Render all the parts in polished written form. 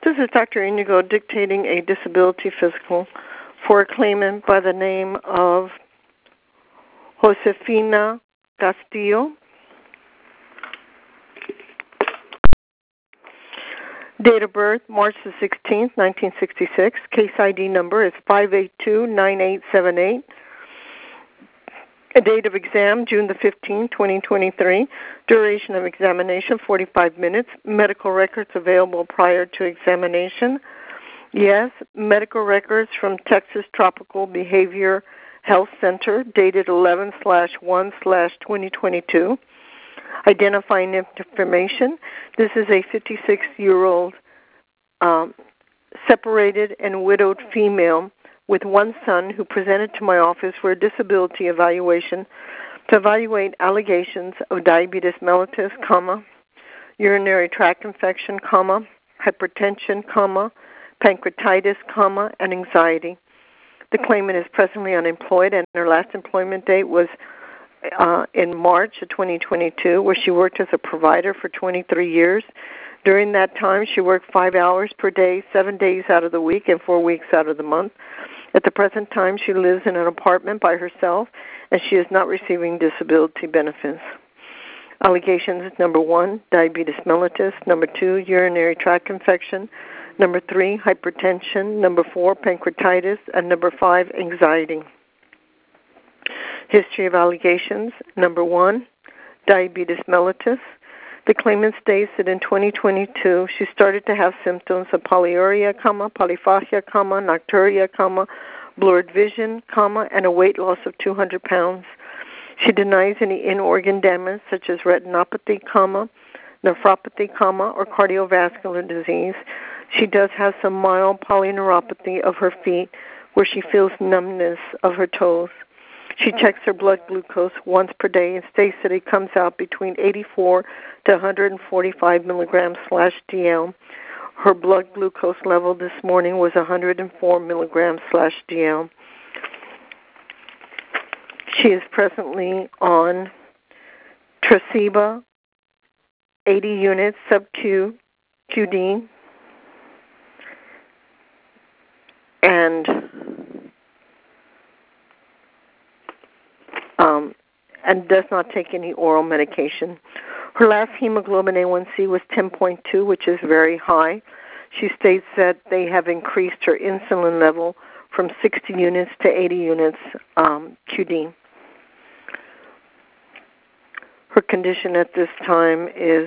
This is Dr. Inigo dictating a disability physical for a claimant by the name of Josefina Castillo. Date of birth, March the 16th, 1966. Case ID number is 5829878. A date of exam, June the 15th, 2023. Duration of examination, 45 minutes. Medical records available prior to examination. Yes, medical records from Texas Tropical Behavior Health Center, dated 11/1/2022. Identifying information. This is a 56-year-old separated and widowed female with one son who presented to my office for a disability evaluation to evaluate allegations of diabetes mellitus, urinary tract infection, hypertension, pancreatitis, and anxiety. The claimant is presently unemployed, and her last employment date was in March of 2022, where she worked as a provider for 23 years. During that time, she worked 5 hours per day, 7 days out of the week, and 4 weeks out of the month. At the present time, she lives in an apartment by herself, and she is not receiving disability benefits. Allegations: number 1, diabetes mellitus; number 2, urinary tract infection; number 3, hypertension; number 4, pancreatitis; and number 5, anxiety. History of allegations: number 1, diabetes mellitus. The claimant states that in 2022 she started to have symptoms of polyuria, polyphagia, nocturia, blurred vision, and a weight loss of 200 pounds. She denies any in-organ damage such as retinopathy, nephropathy, or cardiovascular disease. She does have some mild polyneuropathy of her feet where she feels numbness of her toes. She checks her blood glucose once per day and states that it comes out between 84 to 145 milligrams/dl. Her blood glucose level this morning was 104 milligrams/dl. She is presently on Tresiba, 80 units sub-Q, QD, and does not take any oral medication. Her last hemoglobin A1C was 10.2, which is very high. She states that they have increased her insulin level from 60 units to 80 units QD. Her condition at this time is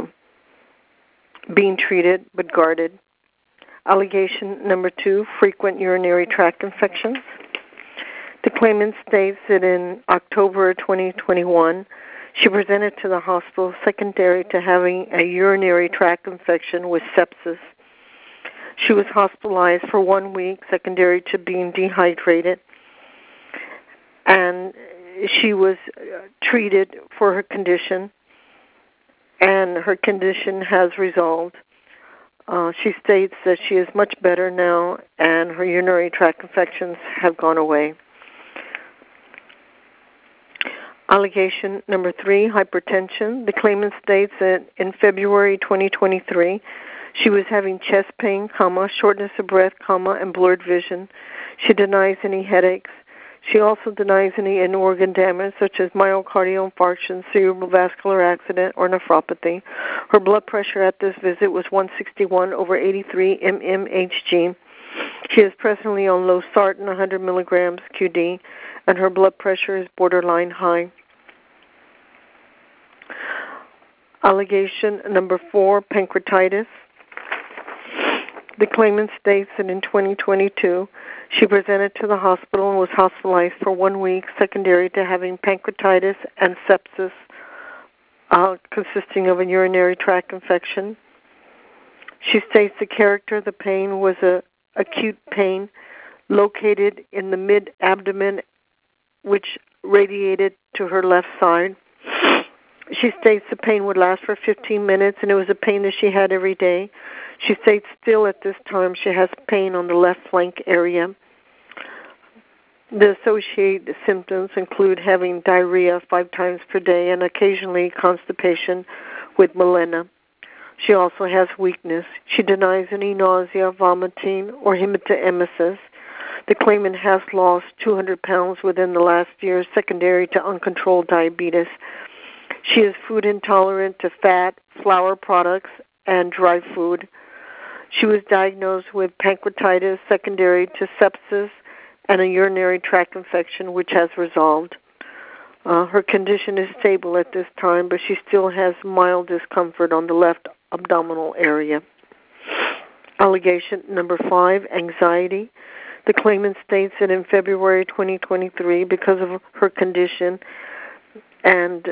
being treated but guarded. Allegation number 2, frequent urinary tract infections. The claimant states that in October 2021, she presented to the hospital secondary to having a urinary tract infection with sepsis. She was hospitalized for 1 week, secondary to being dehydrated, and she was treated for her condition, and her condition has resolved. She states that she is much better now, and her urinary tract infections have gone away. Allegation number 3, hypertension. The claimant states that in February 2023, she was having chest pain, shortness of breath, and blurred vision. She denies any headaches. She also denies any in-organ damage, such as myocardial infarction, cerebrovascular accident, or nephropathy. Her blood pressure at this visit was 161/83 mmHg. She is presently on losartan, 100 milligrams QD, and her blood pressure is borderline high. Allegation number 4, pancreatitis. The claimant states that in 2022, she presented to the hospital and was hospitalized for 1 week, secondary to having pancreatitis and sepsis, consisting of a urinary tract infection. She states the character of the pain was a acute pain located in the mid-abdomen, which radiated to her left side. She states the pain would last for 15 minutes, and it was a pain that she had every day. She states still at this time she has pain on the left flank area. The associated symptoms include having diarrhea 5 times per day and occasionally constipation with melena. She also has weakness. She denies any nausea, vomiting, or hematemesis. The claimant has lost 200 pounds within the last year, secondary to uncontrolled diabetes. She is food intolerant to fat, flour products, and dry food. She was diagnosed with pancreatitis secondary to sepsis and a urinary tract infection, which has resolved. Her condition is stable at this time, but she still has mild discomfort on the left abdominal area. Allegation number 5, anxiety. The claimant states that in February 2023, because of her condition and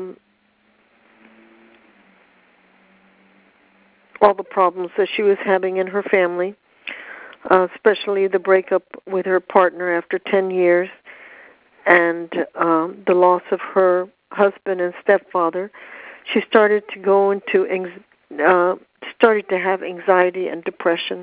all the problems that she was having in her family, especially the breakup with her partner after 10 years and the loss of her husband and stepfather, she started to go into started to have anxiety and depression.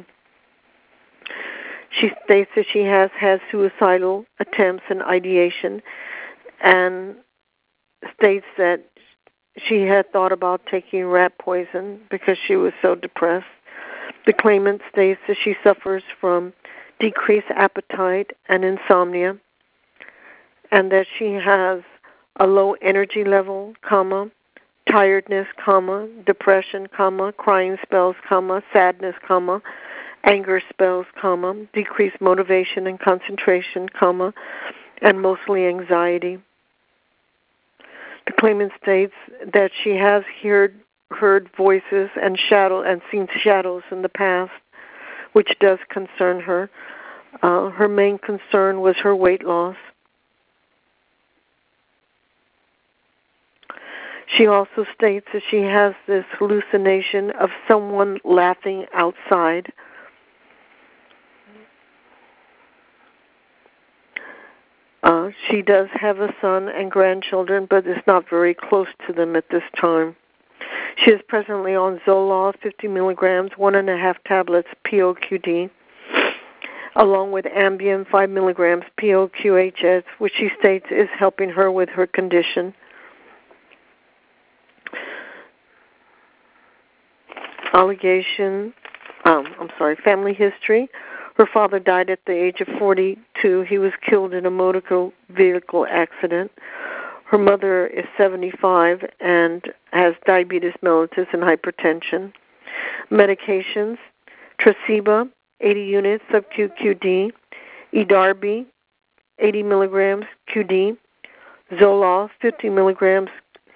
She states that she has had suicidal attempts and ideation, and states that she had thought about taking rat poison because she was so depressed. The claimant states that she suffers from decreased appetite and insomnia, and that she has a low energy level, tiredness, depression, crying spells, sadness, anger spells, decreased motivation and concentration, and mostly anxiety. The claimant states that she has heard voices and seen shadows in the past, which does concern her. Her main concern was her weight loss. She also states that she has this hallucination of someone laughing outside. She does have a son and grandchildren, but is not very close to them at this time. She is presently on Zoloft, 50 milligrams, 1.5 tablets, POQD, along with Ambien, 5 milligrams, POQHS, which she states is helping her with her condition. Family history. Her father died at the age of 42. He was killed in a motor vehicle accident. Her mother is 75 and has diabetes mellitus and hypertension. Medications: Tresiba, 80 units sub-Q QD, Edarbi, 80 milligrams QD, Zoloft, 50 milligrams,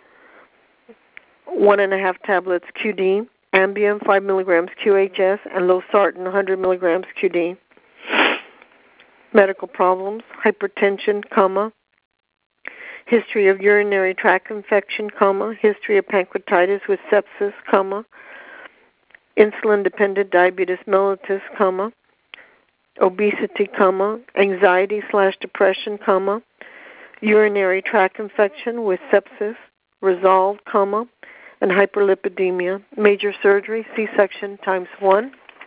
1.5 tablets QD, Ambien, 5 milligrams QHS, and Losartan, 100 milligrams QD. Medical problems: hypertension, history of urinary tract infection, history of pancreatitis with sepsis, insulin-dependent diabetes mellitus, obesity, anxiety/depression, urinary tract infection with sepsis, resolved, and hyperlipidemia. Major surgery, C-section ×1.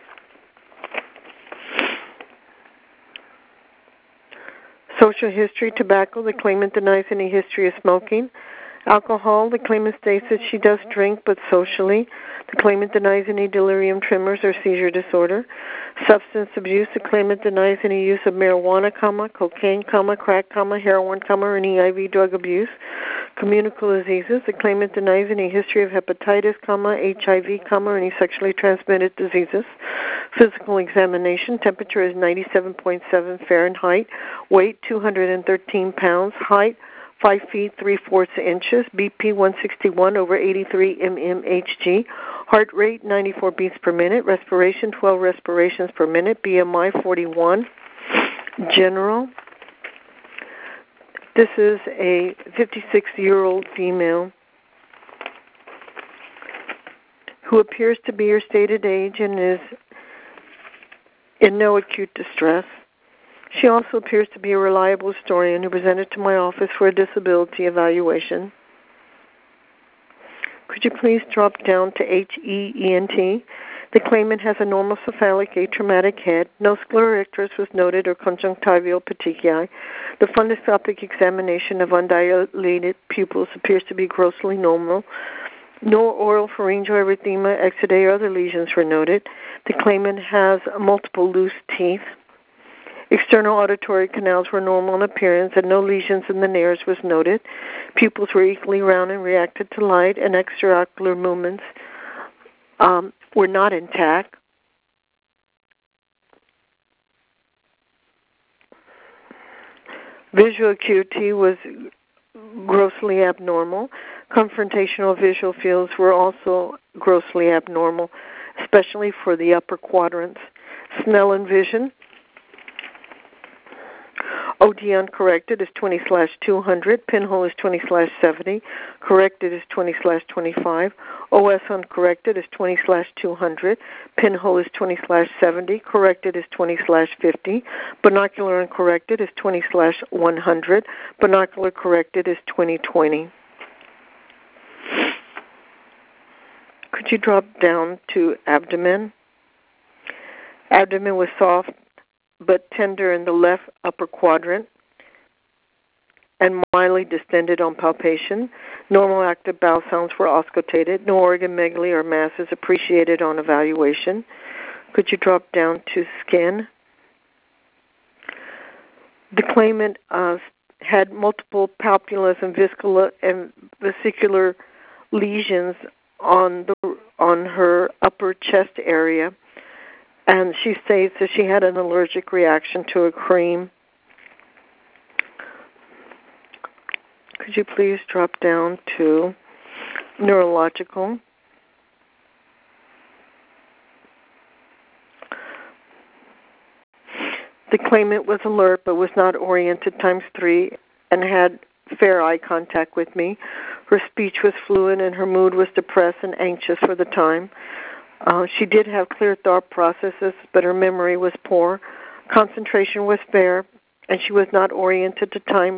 Social history: tobacco. The claimant denies any history of smoking. Alcohol. The claimant states that she does drink, but socially. The claimant denies any delirium tremors or seizure disorder. Substance abuse. The claimant denies any use of marijuana, cocaine, crack, heroin, or any IV drug abuse. Communicable diseases. The claimant denies any history of hepatitis, HIV, or any sexually transmitted diseases. Physical examination: temperature is 97.7 Fahrenheit. Weight 213 pounds. Height 5 feet 3/4 inches. BP 161 over 83 mmHg. Heart rate 94 beats per minute. Respiration 12 respirations per minute. BMI 41. General. This is a 56-year-old female who appears to be her stated age and is in no acute distress. She also appears to be a reliable historian who presented to my office for a disability evaluation. Could you please drop down to HEENT? The claimant has a normal cephalic atraumatic head. No sclerictus was noted or conjunctival petechiae. The fundoscopic examination of undilated pupils appears to be grossly normal. No oral pharyngeal erythema, exudate, or other lesions were noted. The claimant has multiple loose teeth. External auditory canals were normal in appearance, and no lesions in the nares was noted. Pupils were equally round and reacted to light, and extraocular movements were not intact. Visual acuity was grossly abnormal. Confrontational visual fields were also grossly abnormal, especially for the upper quadrants. Snellen vision, OD uncorrected is 20/200, pinhole is 20/70, corrected is 20/25, OS uncorrected is 20/200, pinhole is 20/70, corrected is 20/50, binocular uncorrected is 20/100, binocular corrected is 20/20. Could you drop down to abdomen? Abdomen was soft but tender in the left upper quadrant and mildly distended on palpation. Normal active bowel sounds were auscultated. No organomegaly or masses appreciated on evaluation. Could you drop down to skin? The claimant had multiple papulas and vesicular lesions on her upper chest area, and she states that she had an allergic reaction to a cream. Could you please drop down to neurological? The claimant was alert but was not oriented ×3 and had fair eye contact with me. Her speech was fluent and her mood was depressed and anxious for the time. She did have clear thought processes, but her memory was poor. Concentration was fair, and she was not oriented to time,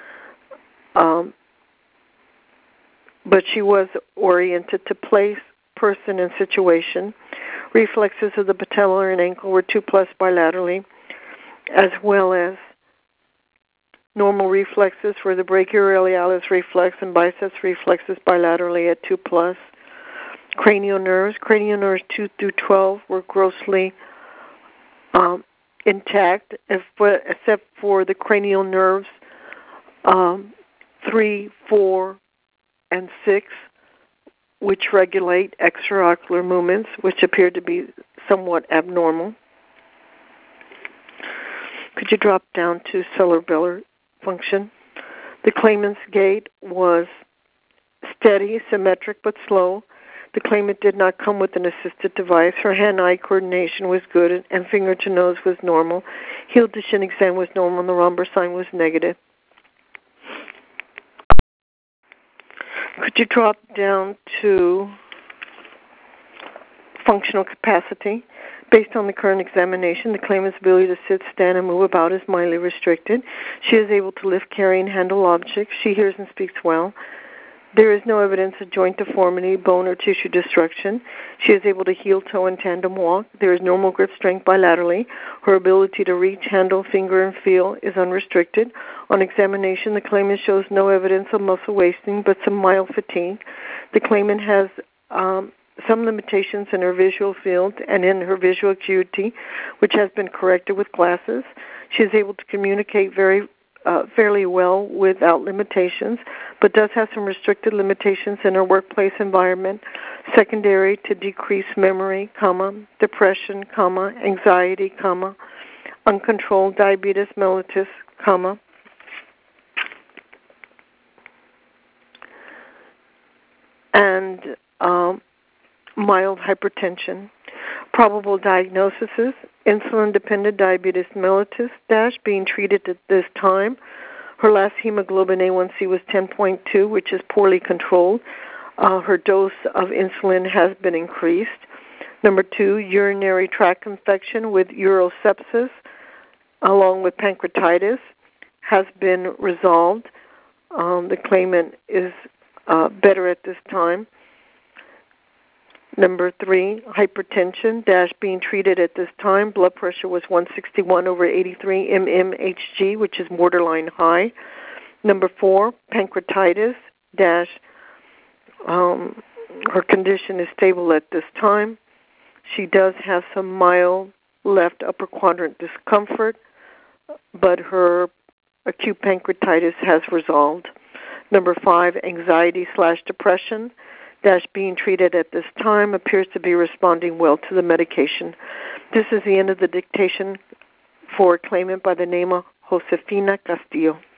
but she was oriented to place, person, and situation. Reflexes of the patellar and ankle were 2+ bilaterally, as well as normal reflexes for the brachioradialis reflex and biceps reflexes bilaterally at 2+. Cranial nerves 2 through 12 were grossly intact, except for the cranial nerves 3, 4, and 6, which regulate extraocular movements, which appeared to be somewhat abnormal. Could you drop down to cerebellar function? The claimant's gait was steady, symmetric, but slow. The claimant did not come with an assisted device. Her hand-eye coordination was good, and finger-to-nose was normal. Heel-to-shin exam was normal, and the Romberg sign was negative. Could you drop down to functional capacity? Based on the current examination, the claimant's ability to sit, stand, and move about is mildly restricted. She is able to lift, carry, and handle objects. She hears and speaks well. There is no evidence of joint deformity, bone, or tissue destruction. She is able to heel, toe, and tandem walk. There is normal grip strength bilaterally. Her ability to reach, handle, finger, and feel is unrestricted. On examination, the claimant shows no evidence of muscle wasting, but some mild fatigue. The claimant has some limitations in her visual field and in her visual acuity, which has been corrected with glasses. She is able to communicate fairly well without limitations, but does have some restricted limitations in her workplace environment, secondary to decreased memory, depression, anxiety, uncontrolled diabetes mellitus, and mild hypertension. Probable diagnosis is insulin-dependent diabetes mellitus, being treated at this time. Her last hemoglobin A1C was 10.2, which is poorly controlled. Her dose of insulin has been increased. Number 2, urinary tract infection with urosepsis, along with pancreatitis, has been resolved. The claimant is better at this time. Number 3, hypertension, being treated at this time. Blood pressure was 161/83 mmHg, which is borderline high. Number 4, pancreatitis, Her condition is stable at this time. She does have some mild left upper quadrant discomfort, but her acute pancreatitis has resolved. Number 5, anxiety/depression being treated at this time appears to be responding well to the medication. This is the end of the dictation for a claimant by the name of Josefina Castillo.